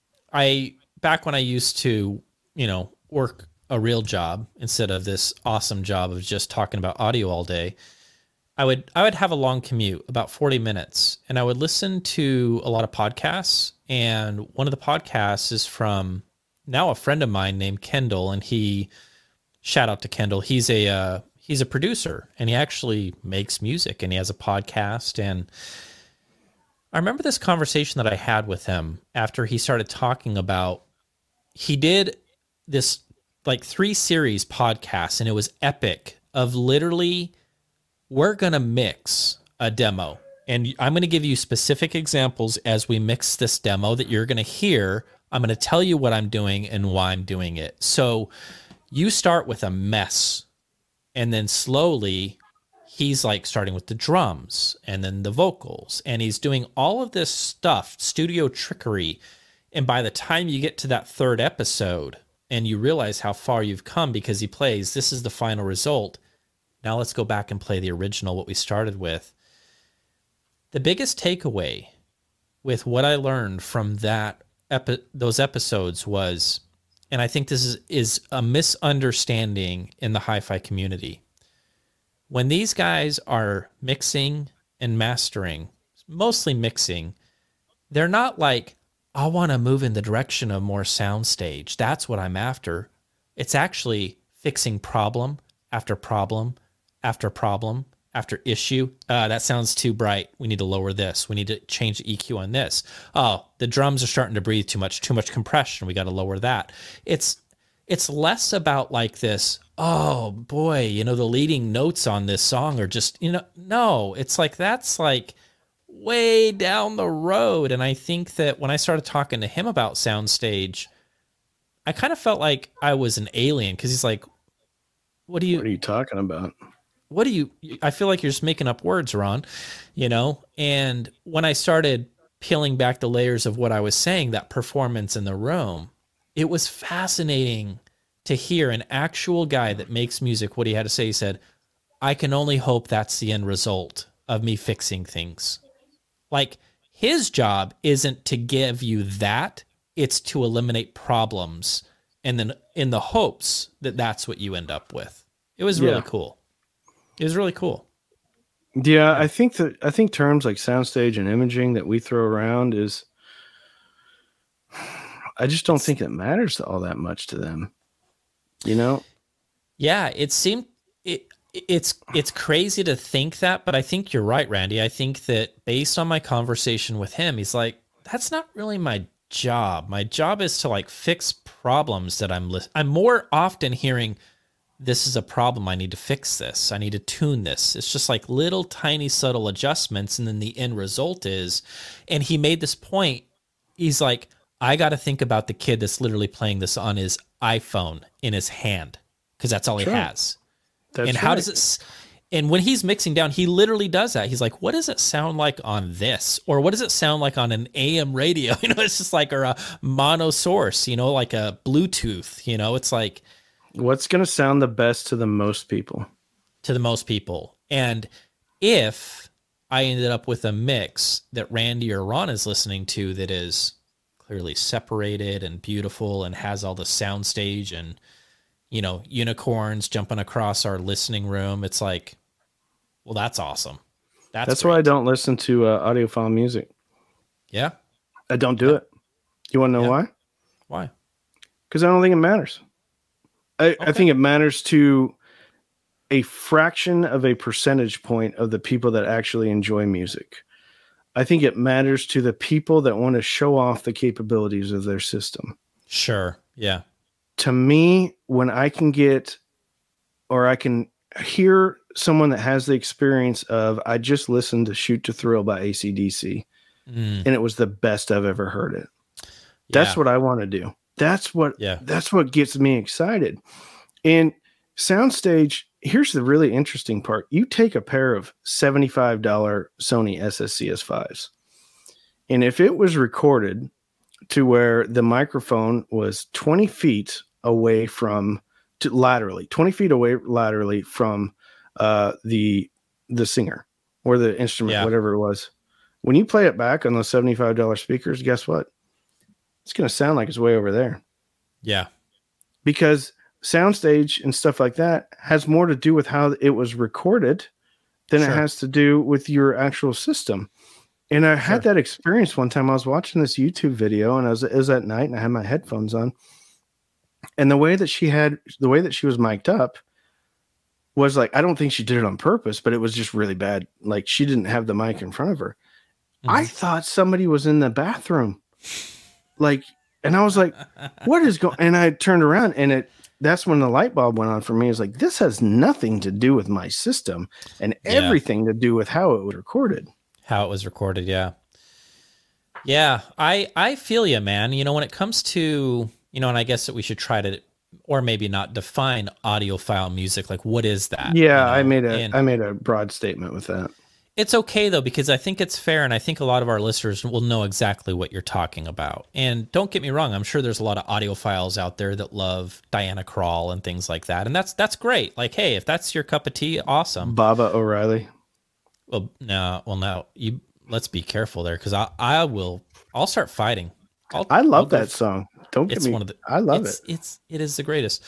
I, back when I used to, you know, work a real job instead of this awesome job of just talking about audio all day, I would I would have a long commute, about forty minutes, and I would listen to a lot of podcasts. And one of the podcasts is from now a friend of mine named Kendall, and he, shout out to Kendall, he's a uh, he's a producer, and he actually makes music, and he has a podcast. And I remember this conversation that I had with him after he started talking about, he did this like three series podcast, and it was epic, of literally, we're going to mix a demo, and I'm going to give you specific examples as we mix this demo that you're going to hear. I'm going to tell you what I'm doing and why I'm doing it. So you start with a mess, and then slowly he's like starting with the drums and then the vocals, and he's doing all of this stuff, studio trickery. And by the time you get to that third episode and you realize how far you've come, because he plays, this is the final result. Now let's go back and play the original, what we started with. The biggest takeaway with what I learned from that epi- those episodes was, and I think this is, is a misunderstanding in the hi-fi community. When these guys are mixing and mastering, mostly mixing, they're not like, I want to move in the direction of more soundstage. That's what I'm after. It's actually fixing problem, after problem after problem after issue. Uh, that sounds too bright. We need to lower this. We need to change the E Q on this. Oh, the drums are starting to breathe too much, too much compression. We got to lower that. It's it's less about like this, oh boy, you know, the leading notes on this song are just, you know, no, it's like that's like way down the road. And I think that when I started talking to him about Soundstage, I kind of felt like I was an alien because he's like, what do you, what are you talking about? What do you, I feel like you're just making up words, Ron, you know? And when I started peeling back the layers of what I was saying, that performance in the room, it was fascinating to hear an actual guy that makes music. What he had to say, he said, I can only hope that's the end result of me fixing things. Like his job isn't to give you that, it's to eliminate problems. And then in the hopes that that's what you end up with. It was really yeah. cool. It was really cool. Yeah, I think that I think terms like soundstage and imaging that we throw around is, I just don't think it matters all that much to them. You know? Yeah, it seemed it it's it's crazy to think that, but I think you're right, Randy. I think that based on my conversation with him, he's like, that's not really my job. My job is to like fix problems that I'm li- I'm more often hearing, this is a problem. I need to fix this. I need to tune this. It's just like little tiny subtle adjustments. And then the end result is, and he made this point. He's like, I got to think about the kid that's literally playing this on his iPhone in his hand. Cause that's all sure. he has. That's and how right. does it, and when he's mixing down, he literally does that. He's like, what does it sound like on this? Or what does it sound like on an A M radio? You know, it's just like, or a mono source, you know, like a Bluetooth, you know, it's like, what's going to sound the best to the most people? To the most people. And if I ended up with a mix that Randy or Ron is listening to that is clearly separated and beautiful and has all the soundstage and, you know, unicorns jumping across our listening room, it's like, well, that's awesome. That's, that's why I don't listen to uh, audiophile music. Yeah. I don't do yeah. it. You want to know yeah. why? Why? Because I don't think it matters. I, okay. I think it matters to a fraction of a percentage point of the people that actually enjoy music. I think it matters to the people that want to show off the capabilities of their system. Sure. Yeah. To me, when I can get, or I can hear someone that has the experience of, I just listened to Shoot to Thrill by A C D C mm. and it was the best I've ever heard it. Yeah. That's what I want to do. That's what, yeah. that's what gets me excited. And soundstage, here's the really interesting part. You take a pair of seventy-five dollars Sony S S C S fives, and if it was recorded to where the microphone was twenty feet away from, to laterally, twenty feet away laterally from uh, the the singer or the instrument, yeah. whatever it was, when you play it back on those seventy-five dollars speakers, guess what? It's going to sound like it's way over there. Yeah. Because soundstage and stuff like that has more to do with how it was recorded than sure. it has to do with your actual system. And I sure. had that experience one time. I was watching this YouTube video and I was, it was at night and I had my headphones on. And the way that she had, the way that she was mic'd up was like, I don't think she did it on purpose, but it was just really bad. Like she didn't have the mic in front of her. Mm-hmm. I thought somebody was in the bathroom. Like, and I was like, what is going, and I turned around and it, that's when the light bulb went on for me. It's like, this has nothing to do with my system and yeah. everything to do with how it was recorded. How it was recorded. Yeah. Yeah. I, I feel you, man. You know, when it comes to, you know, and I guess that we should try to, or maybe not define audiophile music. Like, what is that? Yeah. You know? I made a, and I made a broad statement with that. It's okay though, because I think it's fair. And I think a lot of our listeners will know exactly what you're talking about. And don't get me wrong. I'm sure there's a lot of audiophiles out there that love Diana Krall and things like that. And that's, that's great. Like, hey, if that's your cup of tea, awesome. Baba O'Reilly. Well, no, well, no, you let's be careful there. Cause I, I will, I'll start fighting. I'll, I love I'll that go, song. Don't get it's me. One of the, I love it's, it. It's, it is the greatest.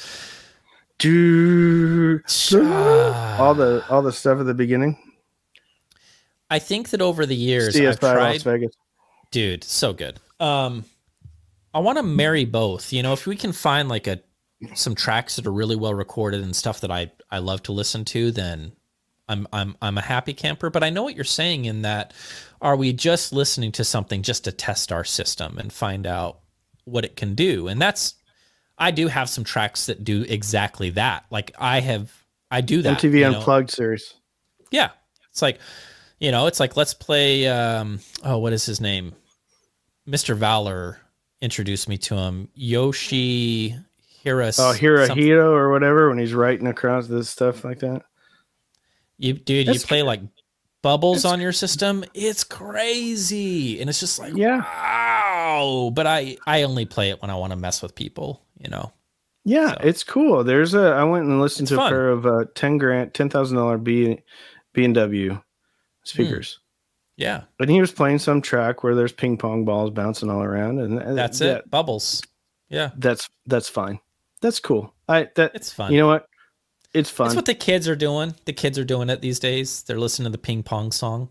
Dude, all the, all the stuff at the beginning. I think that over the years, C S I've tried, Las Vegas. Dude, so good. Um, I want to marry both. You know, if we can find like a some tracks that are really well recorded and stuff that I I love to listen to, then I'm I'm I'm a happy camper. But I know what you're saying in that, are we just listening to something just to test our system and find out what it can do? And that's, I do have some tracks that do exactly that. Like I have, I do that. M T V you know? Unplugged series. Yeah. It's like, you know, it's like, let's play, um, oh, what is his name? Mister Valor introduced me to him. Yoshi Hiras. Oh, Hirohito or whatever, when he's writing across this stuff like that. You, dude, That's you play like Bubbles That's on your system. It's crazy. And it's just like, Yeah. wow. But I, I only play it when I want to mess with people, you know? Yeah, So. it's cool. There's a, I went and listened It's to fun. a pair of uh, ten grand, ten thousand dollar B B and W speakers. Yeah. But he was playing some track where there's ping pong balls bouncing all around, and and That's that, it. Bubbles. Yeah. That's that's fine. That's cool. I that It's fun. You know what? It's fun. That's what the kids are doing. The kids are doing it these days. They're listening to the ping pong song.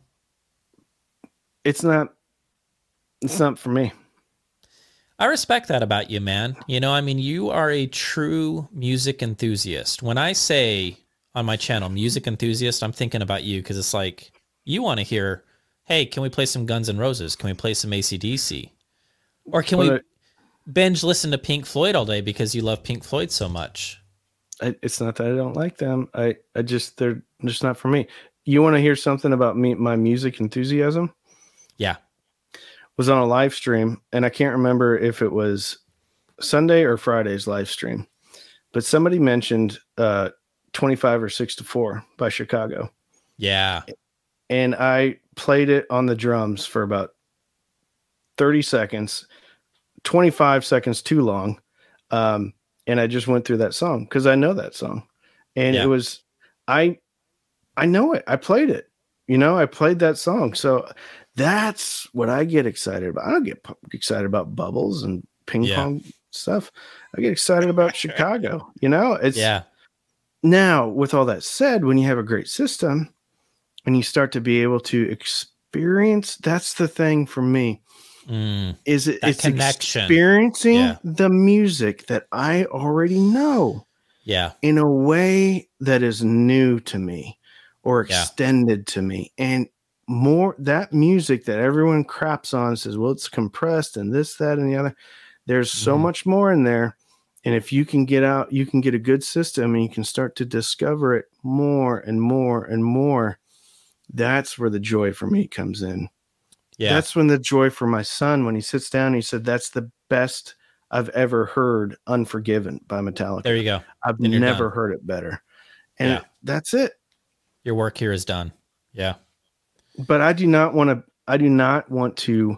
It's not. It's not for me. I respect that about you, man. You know, I mean, you are a true music enthusiast. When I say on my channel, music enthusiast, I'm thinking about you because it's like you want to hear, hey, can we play some Guns N' Roses? Can we play some A C D C? Or can Well, we it- binge listen to Pink Floyd all day because you love Pink Floyd so much? I, it's not that I don't like them. I, I just they're just not for me. You want to hear something about me? My music enthusiasm Yeah. was on a live stream, and I can't remember if it was Sunday or Friday's live stream, but somebody mentioned uh, twenty-five or six to four by Chicago, Yeah. and I played it on the drums for about thirty seconds, twenty-five seconds too long. Um, and I just went through that song because I know that song. And Yeah. it was, I, I know it. I played it, you know, I played that song. So that's what I get excited about. I don't get p- excited about Bubbles and ping Yeah. pong stuff. I get excited about Chicago, you know, it's Yeah. now with all that said, when you have a great system and you start to be able to experience, that's the thing for me. Mm. Is it That it's connection. experiencing Yeah. the music that I already know Yeah. in a way that is new to me or Yeah. extended to me, and more that music that everyone craps on, says, well, it's compressed and this, that, and the other. There's so Mhm. much more in there. And if you can get out, you can get a good system and you can start to discover it more and more and more. That's where the joy for me comes in. Yeah. That's when the joy for my son, when he sits down, he said, that's the best I've ever heard Unforgiven by Metallica. There you go. I've Then you're never done. heard it better. And Yeah. that's it. Your work here is done. Yeah. But I do not want to, I do not want to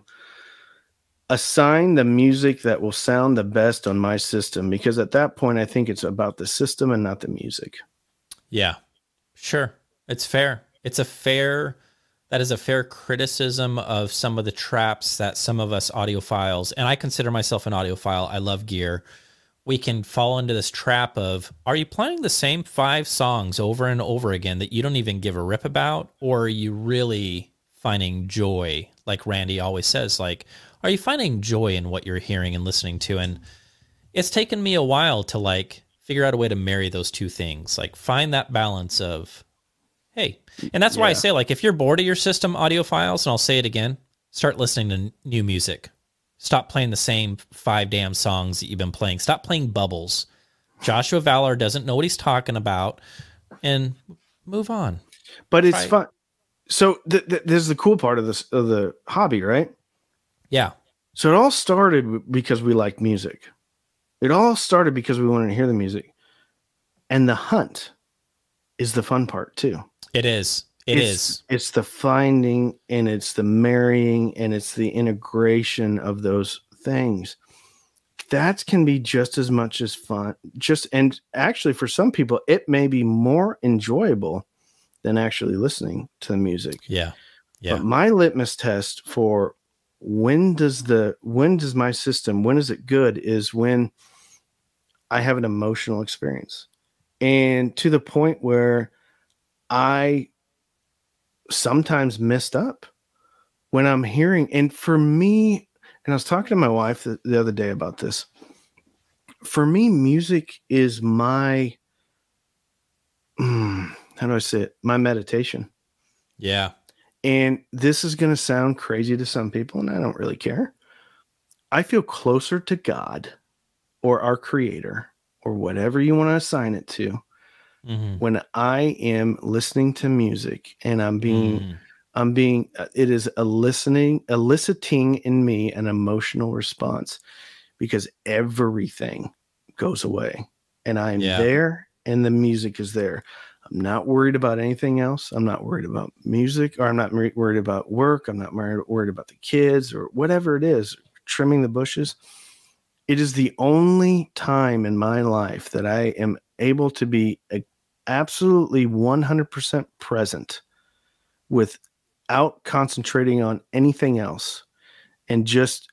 assign the music that will sound the best on my system, because at that point, I think it's about the system and not the music. Yeah. Sure. It's fair. It's a fair, that is a fair criticism of some of the traps that some of us audiophiles, and I consider myself an audiophile, I love gear, we can fall into this trap of, are you playing the same five songs over and over again that you don't even give a rip about? Or are you really finding joy? Like Randy always says, like, are you finding joy in what you're hearing and listening to? And it's taken me a while to like figure out a way to marry those two things, like find that balance of, hey, and that's why I Yeah. say, like, if you're bored of your system, audiophiles, and I'll say it again, start listening to n- new music. Stop playing the same five damn songs that you've been playing. Stop playing Bubbles. Joshua Valor doesn't know what he's talking about, and move on. But it's Right. fun. So th- th- this is the cool part of this, of the hobby, right? Yeah. So it all started w- because we liked music. It all started because we wanted to hear the music. And the hunt is the fun part too. It is. It it's, is. It's the finding and it's the marrying and it's the integration of those things. That can be just as much as fun. Just and actually for some people, it may be more enjoyable than actually listening to the music. Yeah. Yeah. But my litmus test for when does the when does my system, when is it good, is when I have an emotional experience. And to the point where I sometimes messed up when I'm hearing, and for me, and I was talking to my wife the, the other day about this. For me, music is my mm, how do I say it? My meditation. Yeah. And this is going to sound crazy to some people, and I don't really care. I feel closer to God or our creator or whatever you want to assign it to mm-hmm. when I am listening to music and I'm being, mm. I'm being, it is a listening, eliciting in me an emotional response because everything goes away and I'm yeah. there and the music is there. I'm not worried about anything else. I'm not worried about music, or I'm not worried about work. I'm not worried about the kids or whatever it is, trimming the bushes. It is the only time in my life that I am able to be absolutely one hundred percent present without concentrating on anything else and just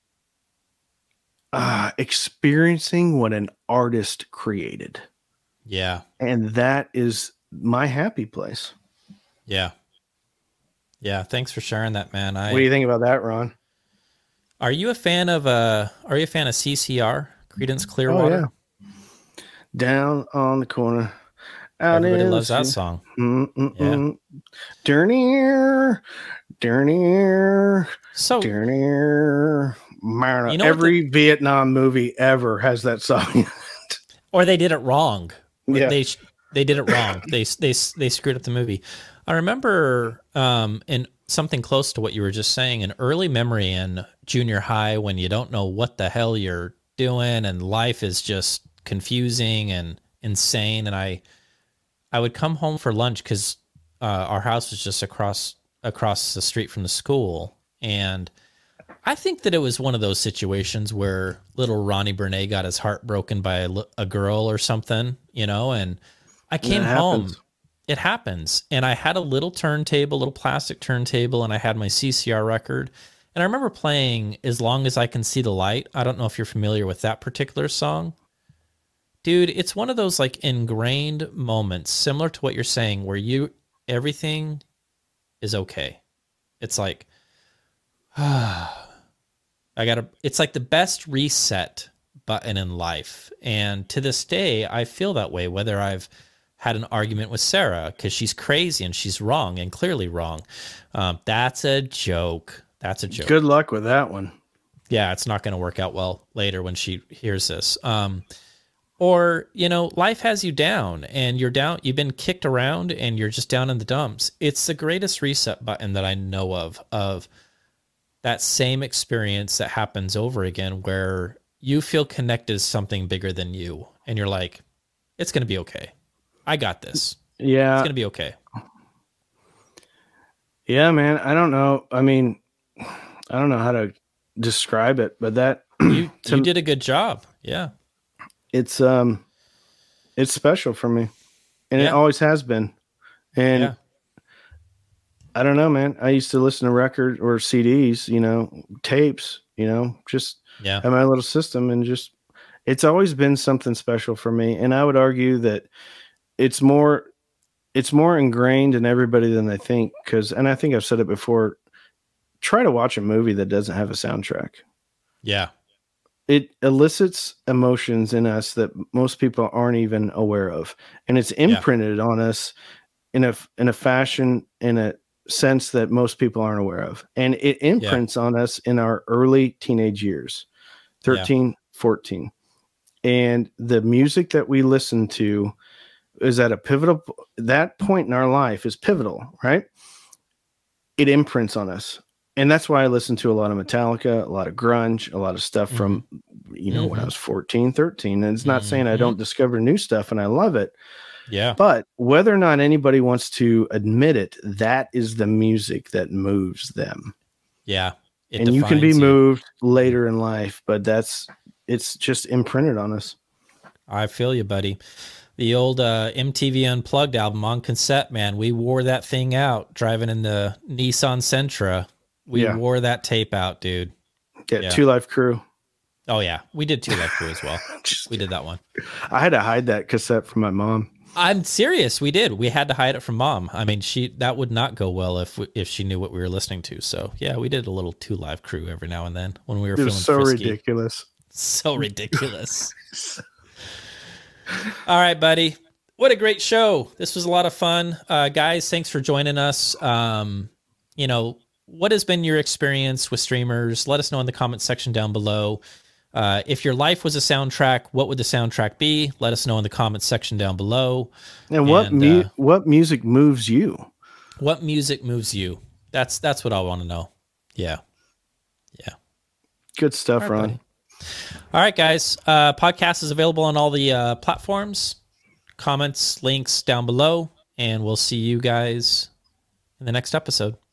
uh, experiencing what an artist created. Yeah. And that is my happy place. Yeah. Yeah. Thanks for sharing that, man. I, what do you think about that, Ron? Are you a fan of, uh, are you a fan of C C R, Creedence Clearwater? Oh, yeah. Down on the corner. Out Everybody loves that song. Mm-mm-mm. Yeah. Dernier, Dernier, so, Dernier. You know Every the, Vietnam movie ever has that song. Or they did it wrong. Yeah. They they did it wrong. they they they screwed up the movie. I remember um, in something close to what you were just saying, an early memory in junior high when you don't know what the hell you're doing and life is just confusing and insane. And I I would come home for lunch because uh, our house was just across across the street from the school, and I think that it was one of those situations where little Ronnie Bernay got his heart broken by a, a girl or something, you know, and I came home. It happens. And I had a little turntable, little plastic turntable, and I had my C C R record. And I remember playing As Long As I Can See the Light. I don't know if you're familiar with that particular song. Dude, it's one of those like ingrained moments, similar to what you're saying, where you everything is okay. It's like, ah. I gotta, it's like the best reset button in life. And to this day, I feel that way, whether I've had an argument with Sarah because she's crazy and she's wrong and clearly wrong. Um, that's a joke. That's a joke. Good luck with that one. Yeah, it's not going to work out well later when she hears this. Um, or, you know, life has you down and you're down, you've been kicked around and you're just down in the dumps. It's the greatest reset button that I know of, of that same experience that happens over again where you feel connected to something bigger than you. And you're like, it's going to be okay. I got this. Yeah. It's going to be okay. Yeah, man. I don't know. I mean, I don't know how to describe it, but that you, you did a good job. Yeah. It's, um, it's special for me and yeah. it always has been. And yeah. I don't know, man. I used to listen to records or C Ds, you know, tapes, you know, just yeah. have my little system and just, it's always been something special for me. And I would argue that it's more, it's more ingrained in everybody than they think. Cause, and I think I've said it before, try to watch a movie that doesn't have a soundtrack. Yeah. It elicits emotions in us that most people aren't even aware of. And it's imprinted yeah. on us in a, in a fashion, in a sense that most people aren't aware of. And it imprints yeah. on us in our early teenage years, thirteen, yeah. fourteen. And the music that we listen to is at a pivotal, that point in our life is pivotal, right? It imprints on us. And that's why I listen to a lot of Metallica, a lot of grunge, a lot of stuff mm-hmm. from, you know, mm-hmm. when I was fourteen, thirteen. And it's not mm-hmm. saying I don't discover new stuff and I love it. Yeah. But whether or not anybody wants to admit it, that is the music that moves them. Yeah. And you can be you. moved later in life, but that's, it's just imprinted on us. I feel you, buddy. The old uh, M T V Unplugged album on cassette, man. We wore that thing out driving in the Nissan Sentra. We yeah. wore that tape out, dude. Yeah, yeah. Two Life Crew. Oh, yeah. We did Two Life Crew as well. We did that one. I had to hide that cassette from my mom. I'm serious. We did. We had to hide it from mom. I mean, she that would not go well if we, if she knew what we were listening to. So, yeah, we did a little Two Live Crew every now and then when we were it feeling was so frisky. ridiculous. So ridiculous. All right, buddy. what a great show. This was a lot of fun. Uh, guys, thanks for joining us. Um, you know, what has been your experience with streamers? Let us know in the comment section down below. Uh, if your life was a soundtrack, what would the soundtrack be? Let us know in the comments section down below. And what and, mu- uh, what music moves you? What music moves you? That's that's what I want to know. Yeah, yeah. Good stuff, all right, Ron. Buddy. All right, guys. Uh, podcast is available on all the uh, platforms. Comments, links down below, and we'll see you guys in the next episode.